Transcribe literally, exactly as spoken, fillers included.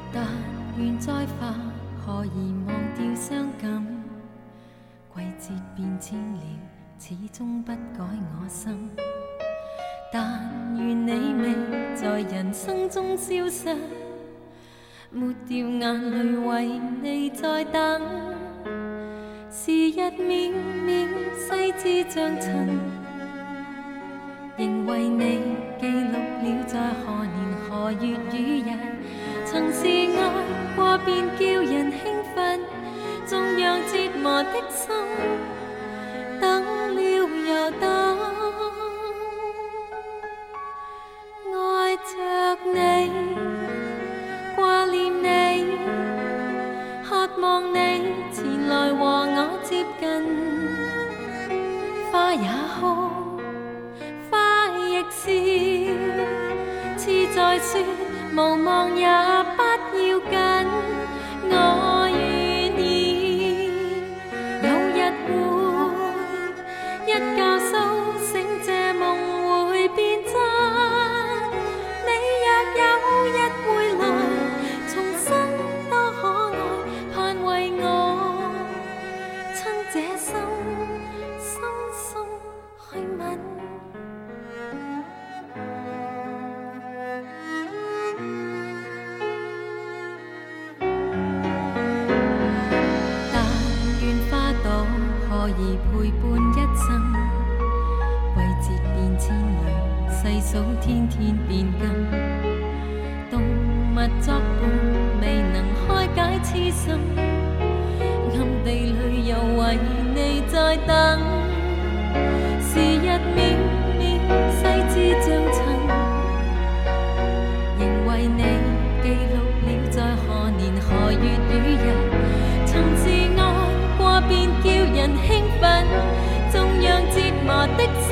但願再化，何以忘掉傷感？季節變遷了，始終不改我心。但願你未在人生中消失，抹掉眼淚為你再等。時日渺渺，細緻像塵，仍為你記錄了在何年何月與日。曾是愛過便叫人興奮，縱讓折磨的心等了又等。愛着你，掛念你，渴望你前來和我接近。花也哭，花亦笑，似在說無望也不要緊。我願意有日會一覺蘇醒，這夢會變真。你若有日會來，重新多可愛，盼為我親這心深深去吻。何以陪伴一生？季節變遷裏，細數天天變更。動物作伴，未能開解痴心。暗地裏又為你在等。時日渺渺，細緻像塵，仍為你記錄了在何年何月與日。曾是愛過便叫人興奮，縱讓折磨的